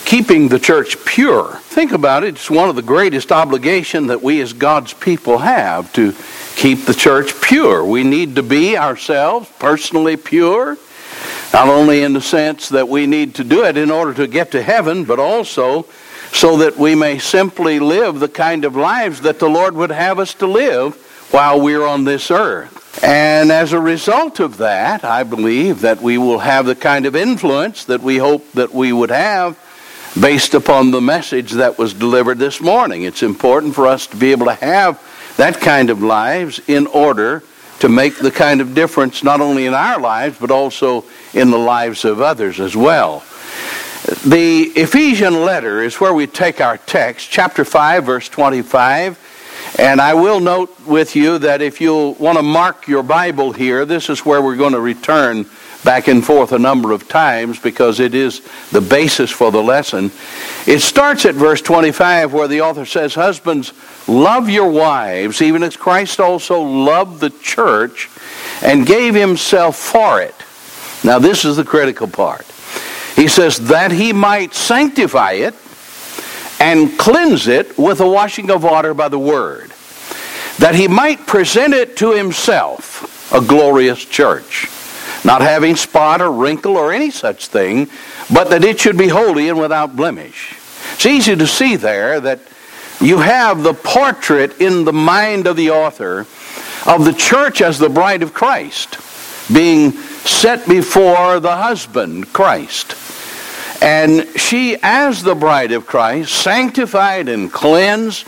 keeping the church pure. Think about it. It's one of the greatest obligations that we as God's people have, to keep the church pure. We need to be ourselves personally pure, not only in the sense that we need to do it in order to get to heaven, but also so that we may simply live the kind of lives that the Lord would have us to live while we're on this earth. And as a result of that, I believe that we will have the kind of influence that we hope that we would have based upon the message that was delivered this morning. It's important for us to be able to have that kind of lives in order to make the kind of difference not only in our lives, but also in the lives of others as well. The Ephesian letter is where we take our text, chapter 5, verse 25. And I will note with you that if you'll want to mark your Bible here, this is where we're going to return back and forth a number of times, because it is the basis for the lesson. It starts at verse 25, where the author says, "Husbands, love your wives, even as Christ also loved the church and gave himself for it." Now this is the critical part. He says, "that he might sanctify it and cleanse it with the washing of water by the word, that he might present it to himself a glorious church, not having spot or wrinkle or any such thing, but that it should be holy and without blemish." It's easy to see there that you have the portrait in the mind of the author of the church as the bride of Christ, being set before the husband, Christ. And she, as the bride of Christ, sanctified and cleansed,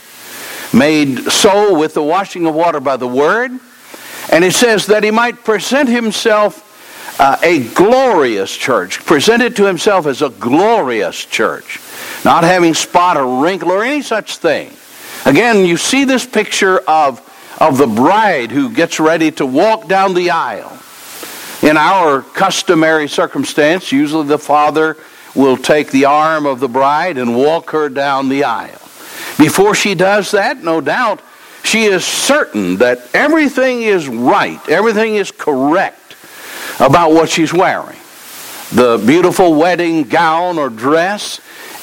made so with the washing of water by the word. And it says that he might present himself a glorious church, presented to himself as a glorious church, not having spot or wrinkle or any such thing. Again, you see this picture of the bride who gets ready to walk down the aisle. In our customary circumstance, usually the father will take the arm of the bride and walk her down the aisle. Before she does that, no doubt, she is certain that everything is right, everything is correct about what she's wearing. The beautiful wedding gown or dress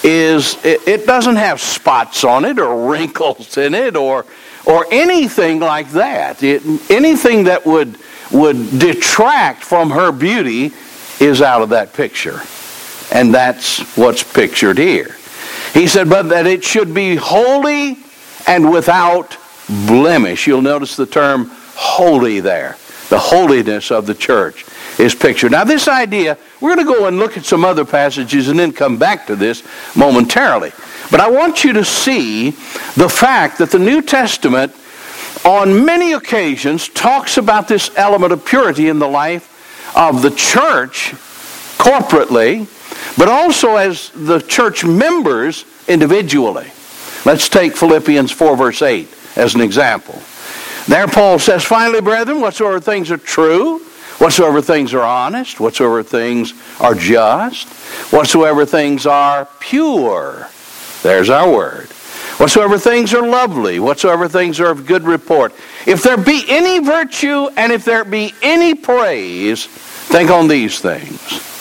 it doesn't have spots on it or wrinkles in it or anything like that. Anything that would detract from her beauty is out of that picture. And that's what's pictured here. He said, but that it should be holy and without blemish. You'll notice the term holy there. The holiness of the church is pictured. Now this idea, we're going to go and look at some other passages and then come back to this momentarily. But I want you to see the fact that the New Testament on many occasions talks about this element of purity in the life of the church corporately, but also as the church members individually. Let's take Philippians 4 verse 8 as an example. There Paul says, finally, brethren, whatsoever things are true, whatsoever things are honest, whatsoever things are just, whatsoever things are pure. There's our word. Whatsoever things are lovely, whatsoever things are of good report. If there be any virtue and if there be any praise, think on these things.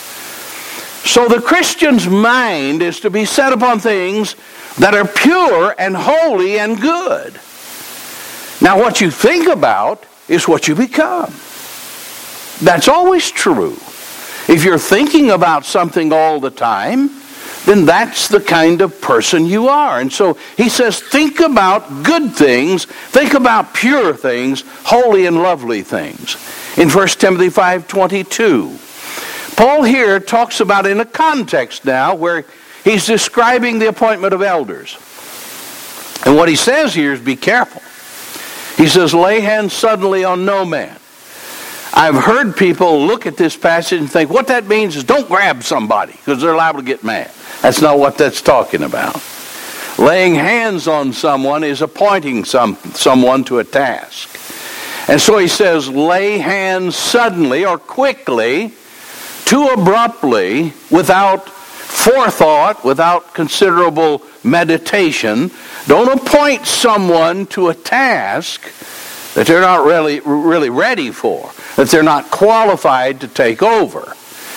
So the Christian's mind is to be set upon things that are pure and holy and good. Now what you think about is what you become. That's always true. If you're thinking about something all the time, then that's the kind of person you are. And so he says, think about good things, think about pure things, holy and lovely things. In 1 Timothy 5:22, Paul here talks about in a context now where he's describing the appointment of elders. And what he says here is be careful. He says, lay hands suddenly on no man. I've heard people look at this passage and think what that means is don't grab somebody because they're liable to get mad. That's not what that's talking about. Laying hands on someone is appointing someone to a task. And so he says, lay hands suddenly or quickly, too abruptly, without forethought, without considerable meditation. Don't appoint someone to a task that they're not really ready for, that they're not qualified to take over.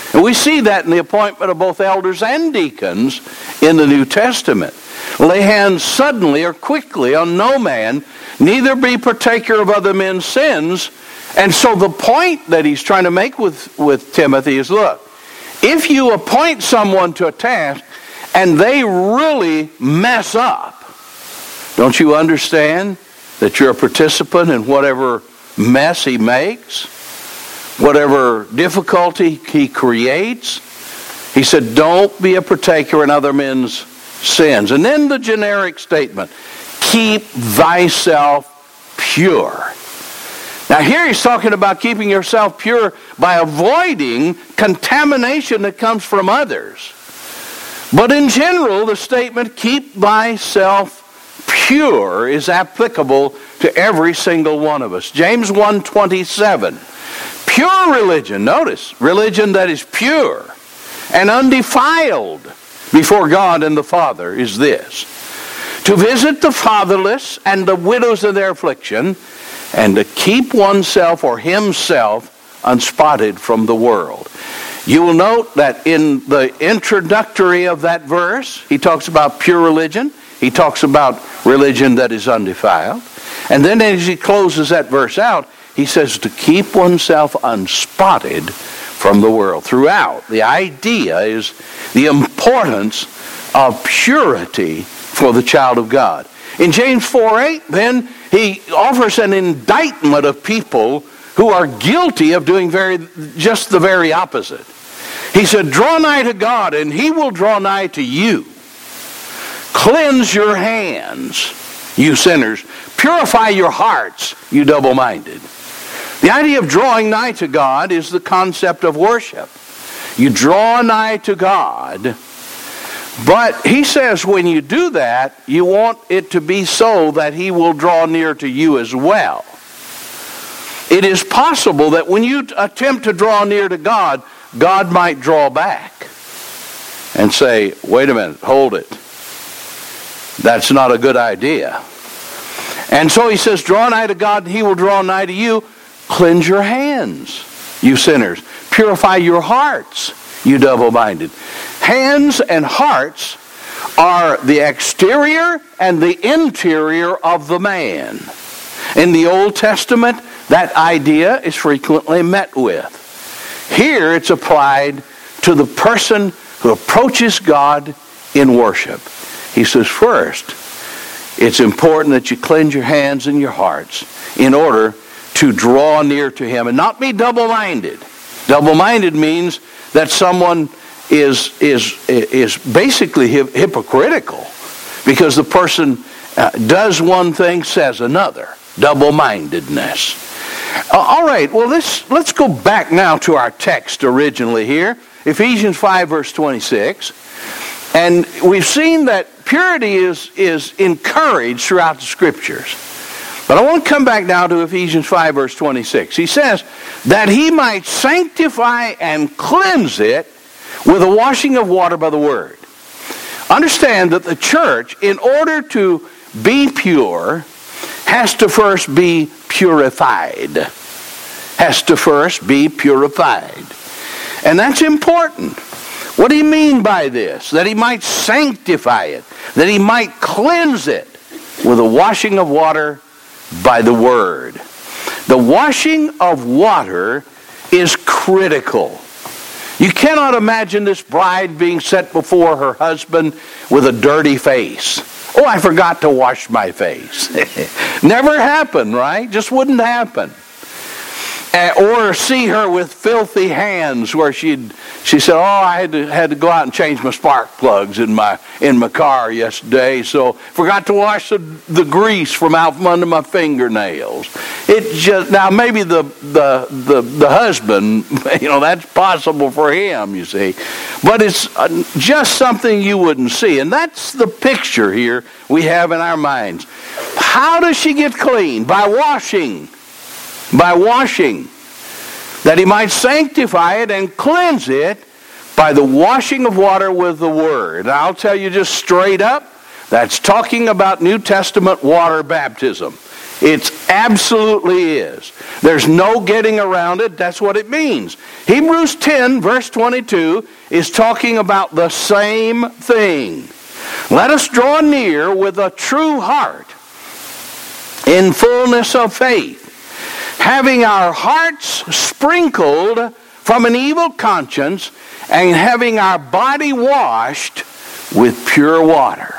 And we see that in the appointment of both elders and deacons in the New Testament. Lay hands suddenly or quickly on no man, neither be partaker of other men's sins. And so the point that he's trying to make with Timothy is, look, if you appoint someone to a task and they really mess up, don't you understand that you're a participant in whatever mess he makes, whatever difficulty he creates? He said, don't be a partaker in other men's sins. And then the generic statement, keep thyself pure. Now here he's talking about keeping yourself pure by avoiding contamination that comes from others. But in general, the statement, keep thyself pure, is applicable to every single one of us. James 1:27. Pure religion, notice, religion that is pure and undefiled before God and the Father is this: to visit the fatherless and the widows in their affliction, and to keep oneself or himself unspotted from the world. You will note that in the introductory of that verse, he talks about pure religion. He talks about religion that is undefiled. And then as he closes that verse out, he says to keep oneself unspotted from the world. Throughout, the idea is the importance of purity for the child of God. In James 4:8, then, he offers an indictment of people who are guilty of doing just the very opposite. He said, draw nigh to God, and he will draw nigh to you. Cleanse your hands, you sinners. Purify your hearts, you double-minded. The idea of drawing nigh to God is the concept of worship. You draw nigh to God, but he says when you do that, you want it to be so that he will draw near to you as well. It is possible that when you attempt to draw near to God, God might draw back and say, wait a minute, hold it. That's not a good idea. And so he says, draw nigh to God and he will draw nigh to you. Cleanse your hands, you sinners. Purify your hearts, you double-minded. Hands and hearts are the exterior and the interior of the man. In the Old Testament, that idea is frequently met with. Here it's applied to the person who approaches God in worship. He says, first, it's important that you cleanse your hands and your hearts in order to draw near to him and not be double-minded. Double-minded means that someone is basically hypocritical because the person does one thing, says another. Double-mindedness. All right, well, let's go back now to our text originally here, Ephesians 5, verse 26. And we've seen that purity is encouraged throughout the Scriptures. But I want to come back now to Ephesians 5, verse 26. He says, that he might sanctify and cleanse it with a washing of water by the word. Understand that the church, in order to be pure, has to first be purified. Has to first be purified. And that's important. What do you mean by this? That he might sanctify it. That he might cleanse it with a washing of water by the word. The washing of water is critical. You cannot imagine this bride being set before her husband with a dirty face. Oh, I forgot to wash my face. Never happened, right? Just wouldn't happen. Or see her with filthy hands where she said, oh, I had to go out and change my spark plugs in my car yesterday, so forgot to wash the grease from out from under my fingernails. It just, now maybe the husband, that's possible for him, you see. But it's just something you wouldn't see. And that's the picture here we have in our minds. How does she get clean? By washing. By washing. That he might sanctify it and cleanse it by the washing of water with the word. And I'll tell you just straight up, that's talking about New Testament water baptism. It absolutely is. There's no getting around it. That's what it means. Hebrews 10, verse 22, is talking about the same thing. Let us draw near with a true heart in fullness of faith, having our hearts sprinkled from an evil conscience and having our body washed with pure water.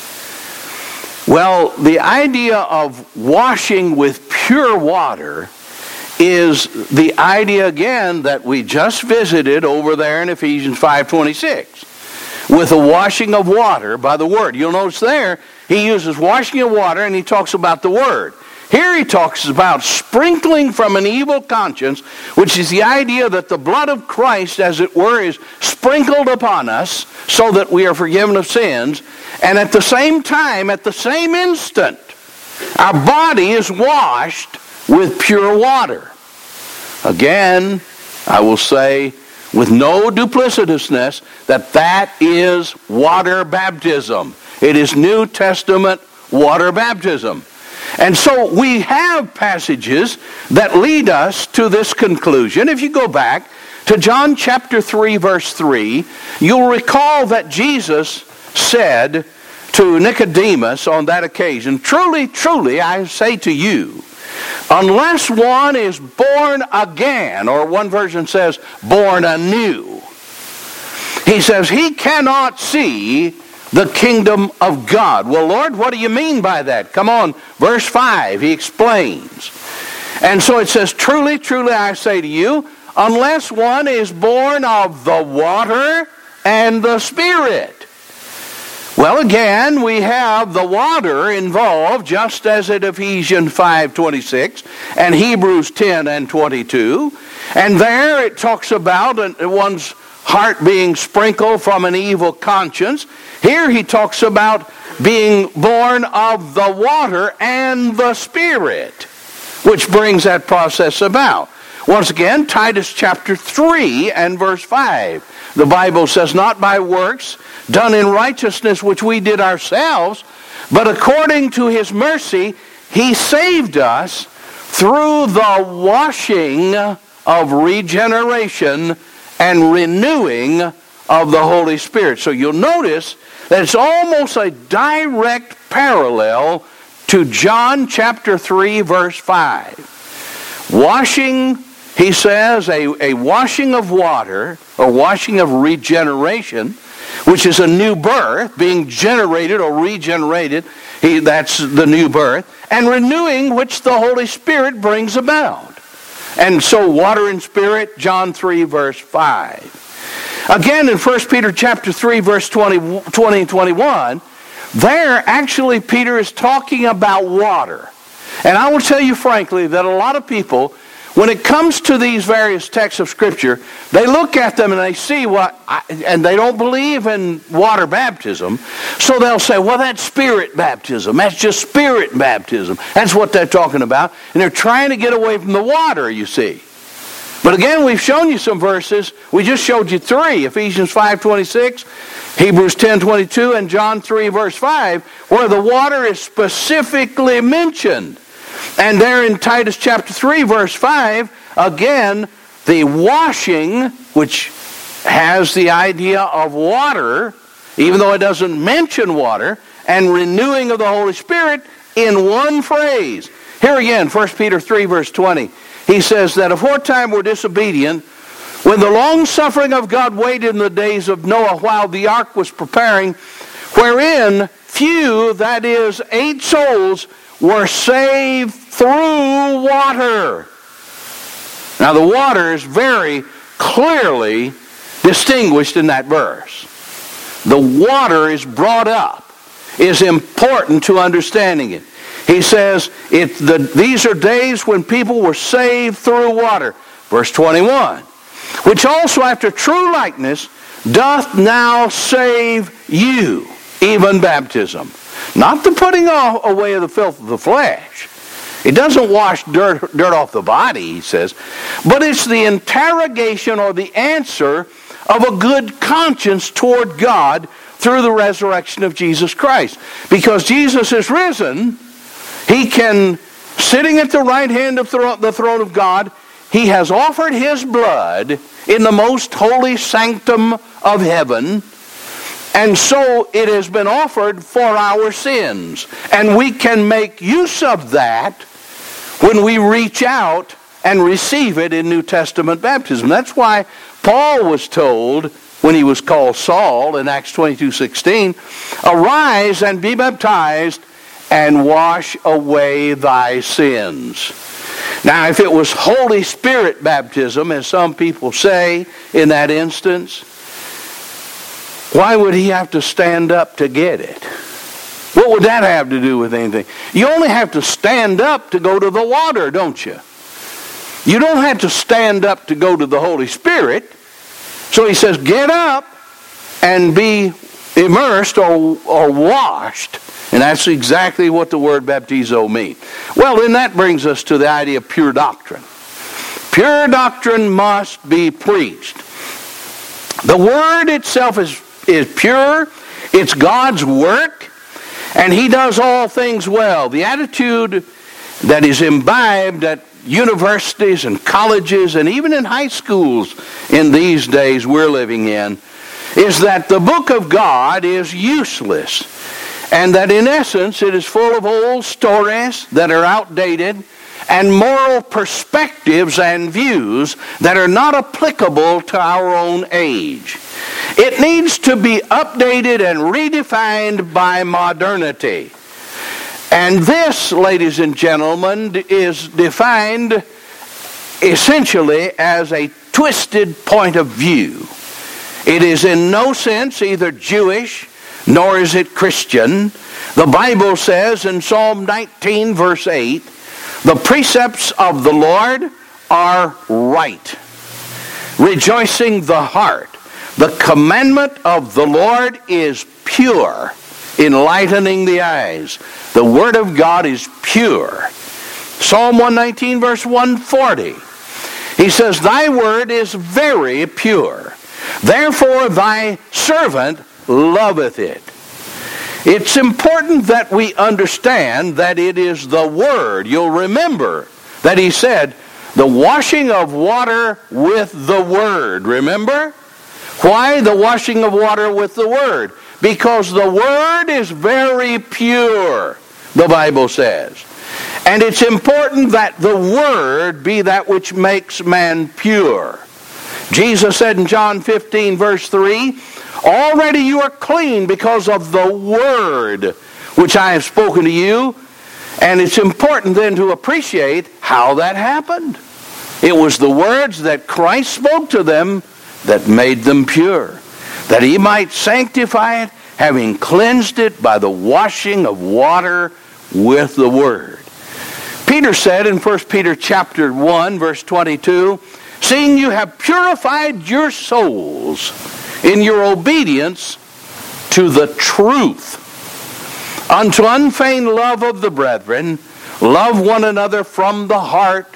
Well, the idea of washing with pure water is the idea again that we just visited over there in Ephesians 5:26 with the washing of water by the Word. You'll notice there he uses washing of water and he talks about the Word. Here he talks about sprinkling from an evil conscience, which is the idea that the blood of Christ, as it were, is sprinkled upon us so that we are forgiven of sins. And at the same time, at the same instant, our body is washed with pure water. Again, I will say with no duplicitousness that is water baptism. It is New Testament water baptism. And so we have passages that lead us to this conclusion. If you go back to John chapter 3, verse 3, you'll recall that Jesus said to Nicodemus on that occasion, "Truly, truly, I say to you, unless one is born again," or one version says, born anew, he says, he cannot see the kingdom of God. Well, Lord, what do you mean by that? Come on, verse 5, he explains. And so it says, "Truly, truly, I say to you, unless one is born of the water and the Spirit." Well, again, we have the water involved, just as in Ephesians 5:26 and Hebrews 10 and 22. And there it talks about one's heart being sprinkled from an evil conscience. Here he talks about being born of the water and the Spirit, which brings that process about. Once again, Titus chapter 3 and verse 5. The Bible says, "Not by works done in righteousness which we did ourselves, but according to his mercy he saved us through the washing of regeneration and renewing of the Holy Spirit." So you'll notice that it's almost a direct parallel to John chapter 3, verse 5. Washing, he says, a washing of water, or washing of regeneration, which is a new birth, being generated or regenerated, that's the new birth, and renewing, which the Holy Spirit brings about. And so water and spirit, John 3, verse 5. Again, in 1 Peter chapter 3, verse 20 and 21, there actually Peter is talking about water. And I will tell you frankly that a lot of people, when it comes to these various texts of Scripture, they look at them and they see and they don't believe in water baptism, so they'll say, well, that's spirit baptism. That's just spirit baptism. That's what they're talking about. And they're trying to get away from the water, you see. But again, we've shown you some verses. We just showed you 3, Ephesians 5:26, Hebrews 10:22, and John 3, verse 5, where the water is specifically mentioned. And there in Titus chapter 3, verse 5, again, the washing, which has the idea of water, even though it doesn't mention water, and renewing of the Holy Spirit in one phrase. Here again, 1 Peter 3, verse 20. He says that aforetime were disobedient, when the long suffering of God waited in the days of Noah while the ark was preparing, wherein few, that is, 8 souls, were saved through water. Now the water is very clearly distinguished in that verse. The water is brought up, is important to understanding it. He says, these are days when people were saved through water. Verse 21. Which also after true likeness doth now save you, even baptism. Not the putting away of the filth of the flesh. It doesn't wash dirt off the body, he says. But it's the interrogation or the answer of a good conscience toward God through the resurrection of Jesus Christ. Because Jesus is risen, he can sitting at the right hand of the throne of God, he has offered his blood in the most holy sanctum of heaven, and so it has been offered for our sins. And we can make use of that when we reach out and receive it in New Testament baptism. That's why Paul was told, when he was called Saul in Acts 22:16, arise and be baptized and wash away thy sins. Now, if it was Holy Spirit baptism, as some people say in that instance, why would he have to stand up to get it? What would that have to do with anything? You only have to stand up to go to the water, don't you? You don't have to stand up to go to the Holy Spirit. So he says, get up and be immersed or washed. And that's exactly what the word baptizo means. Well, then that brings us to the idea of pure doctrine. Pure doctrine must be preached. The word itself is pure. It's God's work. And he does all things well. The attitude that is imbibed at universities and colleges and even in high schools in these days we're living in is that the book of God is useless, and that in essence it is full of old stories that are outdated and moral perspectives and views that are not applicable to our own age. It needs to be updated and redefined by modernity. And this, ladies and gentlemen, is defined essentially as a twisted point of view. It is in no sense either Jewish nor is it Christian. The Bible says in Psalm 19 verse 8, the precepts of the Lord are right, rejoicing the heart. The commandment of the Lord is pure, enlightening the eyes. The Word of God is pure. Psalm 119 verse 140. He says, thy word is very pure. Therefore thy servant loveth it. It's important that we understand that it is the Word. You'll remember that he said, the washing of water with the Word. Remember? Why the washing of water with the Word? Because the Word is very pure, the Bible says. And it's important that the Word be that which makes man pure. Jesus said in John 15 verse 3, already you are clean because of the Word which I have spoken to you. And it's important then to appreciate how that happened. It was the words that Christ spoke to them that made them pure, that he might sanctify it, having cleansed it by the washing of water with the Word. Peter said in 1 Peter chapter 1 verse 22, seeing you have purified your souls in your obedience to the truth, unto unfeigned love of the brethren, love one another from the heart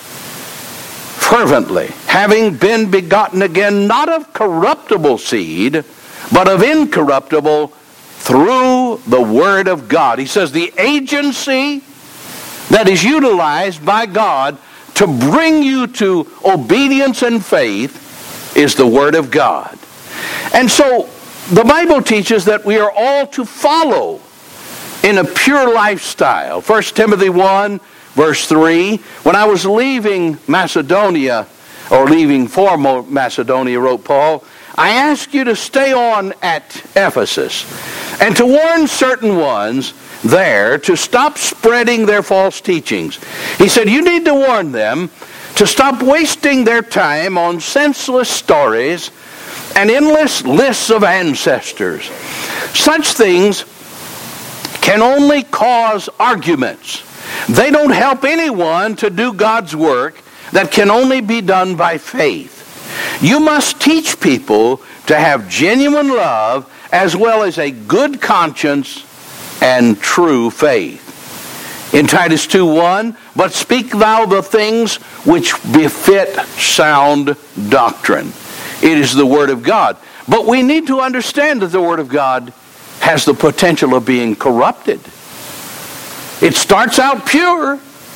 fervently, having been begotten again, not of corruptible seed, but of incorruptible, through the Word of God. He says the agency that is utilized by God to bring you to obedience and faith is the Word of God. And so the Bible teaches that we are all to follow in a pure lifestyle. 1 Timothy 1 verse 3, when I was leaving Macedonia, or leaving for Macedonia, wrote Paul, I ask you to stay on at Ephesus and to warn certain ones there to stop spreading their false teachings. He said, you need to warn them to stop wasting their time on senseless stories and endless lists of ancestors. Such things can only cause arguments. They don't help anyone to do God's work that can only be done by faith. You must teach people to have genuine love as well as a good conscience and true faith. In Titus 2:1, but speak thou the things which befit sound doctrine. It is the Word of God. But we need to understand that the Word of God has the potential of being corrupted. It starts out pure.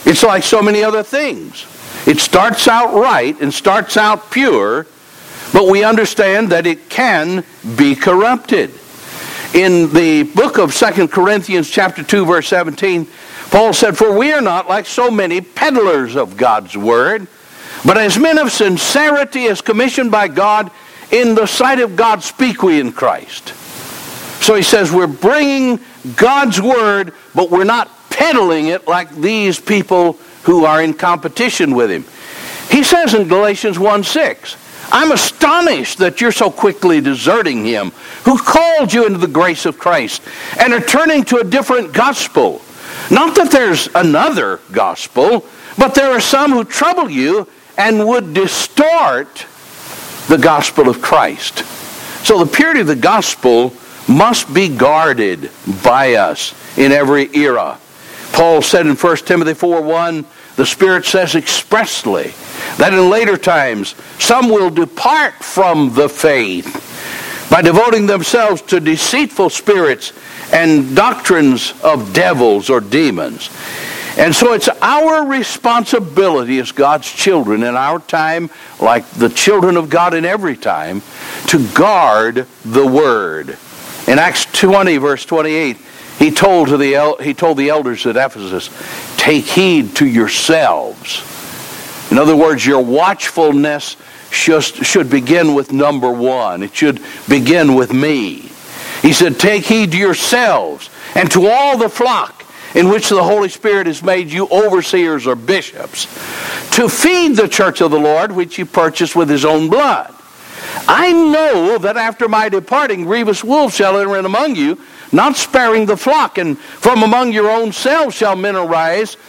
It's like so many other things. It starts out right and starts out pure, but we understand that it can be corrupted. In the book of 2 Corinthians chapter 2, verse 17, Paul said, "For we are not like so many peddlers of God's word, but as men of sincerity, as commissioned by God, in the sight of God speak we in Christ." So he says we're bringing God's word, but we're not peddling it like these people who are in competition with him. He says in Galatians 1:6, "I'm astonished that you're so quickly deserting him who called you into the grace of Christ and are turning to a different gospel. Not that there's another gospel, but there are some who trouble you and would distort the gospel of Christ." So the purity of the gospel must be guarded by us in every era. Paul said in 1 Timothy 4:1, the Spirit says expressly that in later times some will depart from the faith by devoting themselves to deceitful spirits and doctrines of devils or demons. And so it's our responsibility as God's children in our time, like the children of God in every time, to guard the Word. In Acts 20, verse 28, he told the elders at Ephesus, "Take heed to yourselves." In other words, your watchfulness should begin with number one. It should begin with me. He said, "Take heed to yourselves and to all the flock in which the Holy Spirit has made you overseers or bishops, to feed the church of the Lord, which he purchased with his own blood. I know that after my departing, grievous wolves shall enter in among you, not sparing the flock, and from among your own selves shall men arise,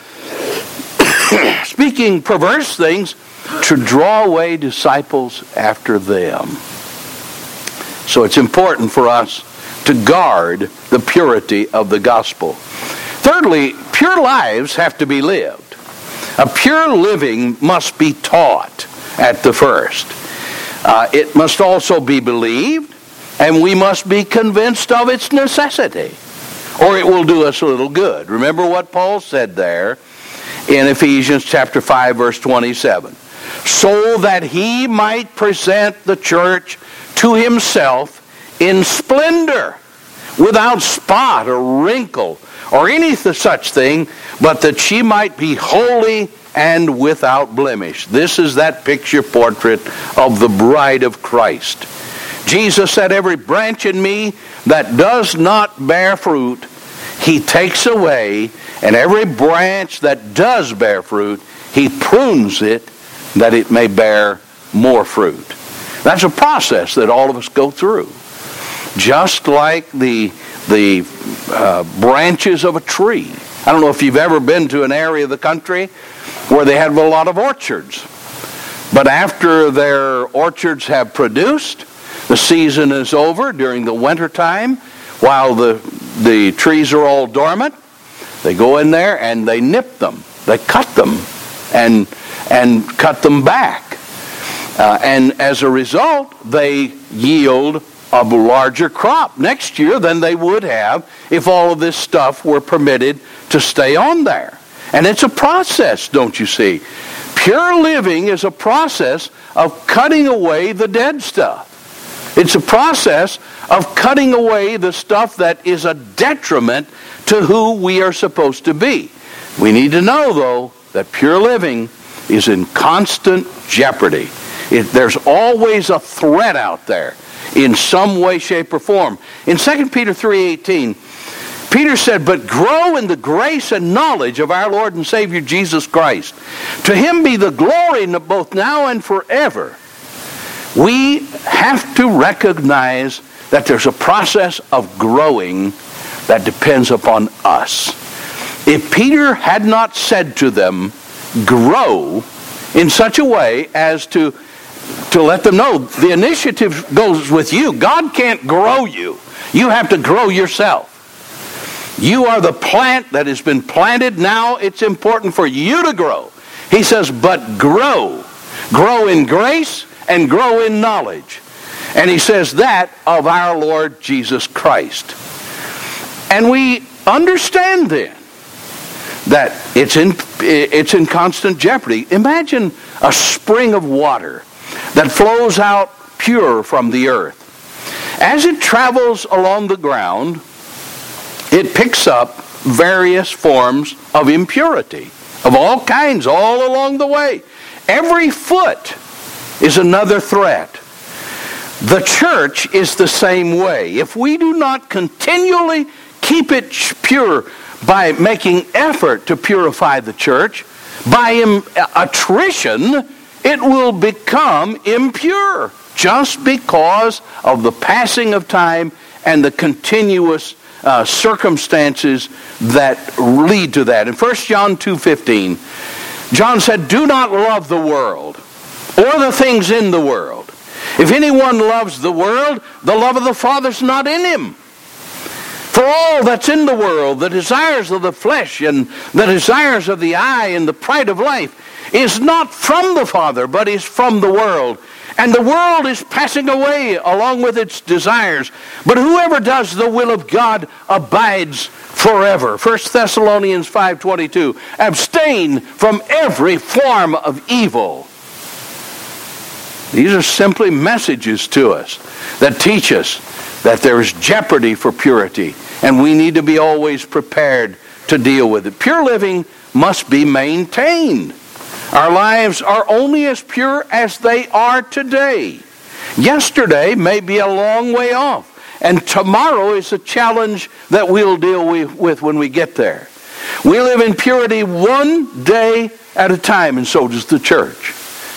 speaking perverse things, to draw away disciples after them." So it's important for us to guard the purity of the gospel. Thirdly, pure lives have to be lived. A pure living must be taught at the first. It must also be believed, and we must be convinced of its necessity, or it will do us a little good. Remember what Paul said there in Ephesians chapter 5, verse 27. "So that he might present the church to himself in splendor, without spot or wrinkle or any such thing, but that she might be holy and without blemish." This is that picture portrait of the bride of Christ. Jesus said, "Every branch in me that does not bear fruit, he takes away, and every branch that does bear fruit, he prunes it, that it may bear more fruit." That's a process that all of us go through. Just like the branches of a tree. I don't know if you've ever been to an area of the country where they have a lot of orchards. But after their orchards have produced, the season is over during the winter time, while the trees are all dormant, they go in there and they nip them. They cut them and cut them back. And as a result, they yield a larger crop next year than they would have if all of this stuff were permitted to stay on there. And it's a process, don't you see? Pure living is a process of cutting away the dead stuff. It's a process of cutting away the stuff that is a detriment to who we are supposed to be. We need to know, though, that pure living is in constant jeopardy. There's always a threat out there in some way, shape, or form. In 2 Peter 3:18, Peter said, "But grow in the grace and knowledge of our Lord and Savior Jesus Christ. To him be the glory both now and forever." We have to recognize that there's a process of growing that depends upon us. If Peter had not said to them, "Grow," in such a way as to let them know the initiative goes with you. God can't grow you. You have to grow yourself. You are the plant that has been planted. Now it's important for you to grow. He says, "But grow." Grow in grace and grow in knowledge. And he says that of our Lord Jesus Christ. And we understand then that it's it's in constant jeopardy. Imagine a spring of water that flows out pure from the earth. As it travels along the ground, it picks up various forms of impurity of all kinds all along the way. Every foot is another threat. The church is the same way. If we do not continually keep it pure by making effort to purify the church, by attrition, it will become impure just because of the passing of time and the continuous circumstances that lead to that. In 1 John 2:15, John said, "Do not love the world or the things in the world. If anyone loves the world, the love of the Father's not in him. For all that's in the world, the desires of the flesh and the desires of the eye and the pride of life, is not from the Father, but is from the world. And the world is passing away along with its desires. But whoever does the will of God abides forever." 1 Thessalonians 5:22. Abstain from every form of evil. These are simply messages to us that teach us that there is jeopardy for purity, and we need to be always prepared to deal with it. Pure living must be maintained. Our lives are only as pure as they are today. Yesterday may be a long way off, and tomorrow is a challenge that we'll deal with when we get there. We live in purity one day at a time, and so does the church.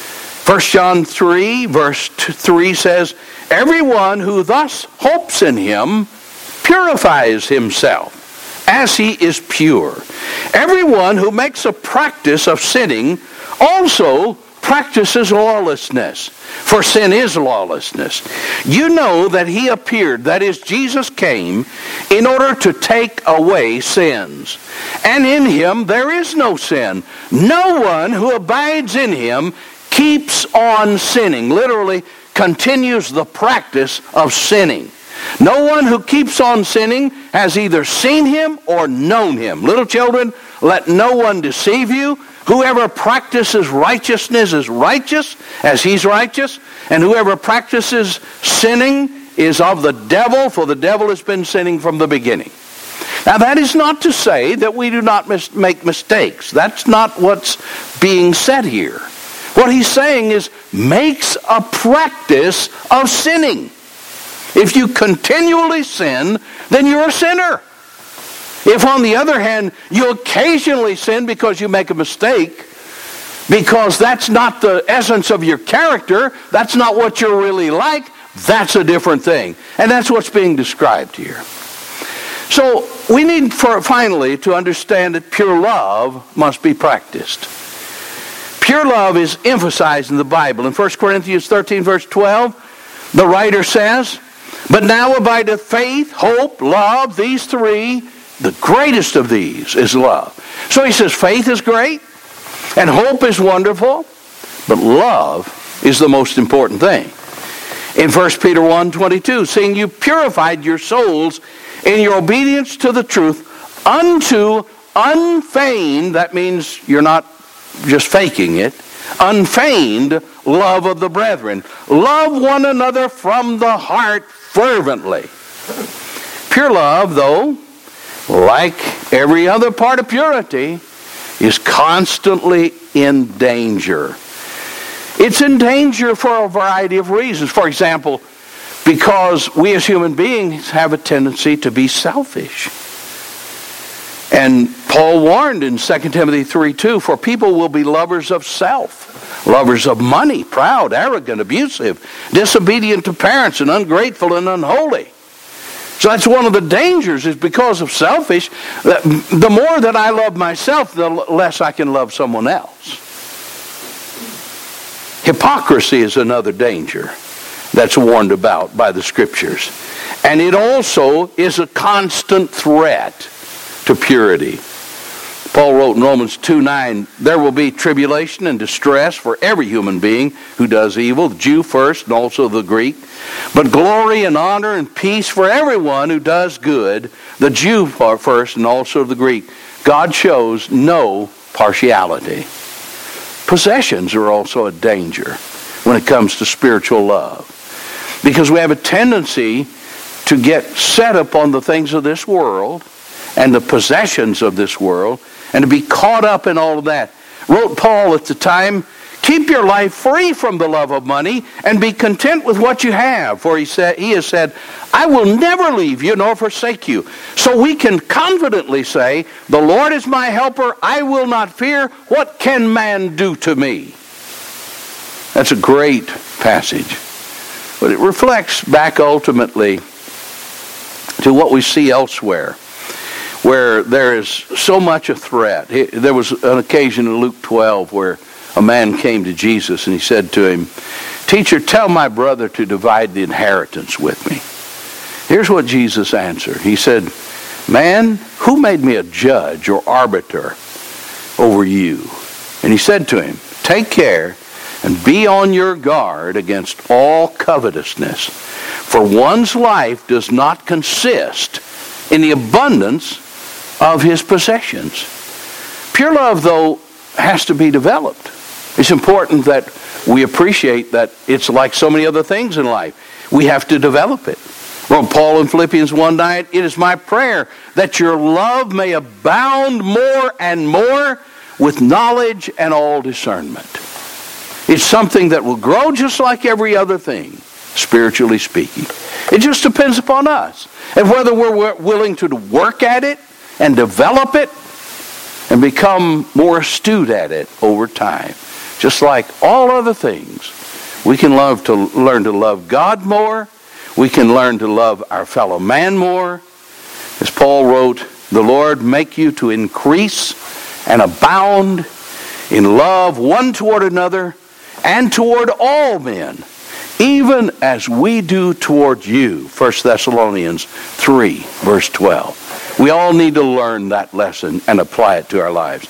1 John 3, verse 3 says, "Everyone who thus hopes in him purifies himself, as he is pure. Everyone who makes a practice of sinning also practices lawlessness, for sin is lawlessness. You know that he appeared," that is, Jesus came, "in order to take away sins. And in him there is no sin. No one who abides in him keeps on sinning." Literally, continues the practice of sinning. No one who keeps on sinning has either seen him or known him. Little children, let no one deceive you. Whoever practices righteousness is righteous as he's righteous, and whoever practices sinning is of the devil, for the devil has been sinning from the beginning. Now, that is not to say that we do not make mistakes. That's not what's being said here. What he's saying is, makes a practice of sinning. If you continually sin, then you're a sinner. If, on the other hand, you occasionally sin because you make a mistake, because that's not the essence of your character, that's not what you're really like, that's a different thing. And that's what's being described here. So we need, finally, to understand that pure love must be practiced. Pure love is emphasized in the Bible. In 1 Corinthians 13, verse 12, the writer says, "But now abideth faith, hope, love, these three. The greatest of these is love." So he says faith is great, and hope is wonderful, but love is the most important thing. In 1 Peter 1:22, "Seeing you purified your souls in your obedience to the truth unto unfeigned," that means you're not just faking it, "unfeigned love of the brethren. Love one another from the heart fervently." Pure love, though, like every other part of purity, is constantly in danger. It's in danger for a variety of reasons. For example, because we as human beings have a tendency to be selfish. And Paul warned in 2 Timothy 3:2, "For people will be lovers of self, lovers of money, proud, arrogant, abusive, disobedient to parents, and ungrateful and unholy." So that's one of the dangers, is because of selfish. The more that I love myself, the less I can love someone else. Hypocrisy is another danger that's warned about by the Scriptures. And it also is a constant threat to purity. Paul wrote in Romans 2:9, "There will be tribulation and distress for every human being who does evil, the Jew first and also the Greek. But glory and honor and peace for everyone who does good, the Jew first and also the Greek." God shows no partiality. Possessions are also a danger when it comes to spiritual love, because we have a tendency to get set upon the things of this world and the possessions of this world, and to be caught up in all of that. Wrote Paul at the time, keep your life free from the love of money and be content with what you have. For he has said, I will never leave you nor forsake you. So we can confidently say, the Lord is my helper, I will not fear. What can man do to me? That's a great passage. But it reflects back ultimately to what we see elsewhere, where there is so much a threat. There was an occasion in Luke 12 where a man came to Jesus and he said to him, Teacher, tell my brother to divide the inheritance with me. Here's what Jesus answered. He said, Man, who made me a judge or arbiter over you? And he said to him, Take care and be on your guard against all covetousness, for one's life does not consist in the abundance of his possessions. Pure love, though, has to be developed. It's important that we appreciate that it's like so many other things in life. We have to develop it. Well, Paul in Philippians 1:9, it is my prayer that your love may abound more and more with knowledge and all discernment. It's something that will grow just like every other thing, spiritually speaking. It just depends upon us and whether we're willing to work at it and develop it and become more astute at it over time. Just like all other things, we can learn to love God more. We can learn to love our fellow man more. As Paul wrote, the Lord make you to increase and abound in love one toward another and toward all men, even as we do toward you. 1 Thessalonians 3, verse 12. We all need to learn that lesson and apply it to our lives.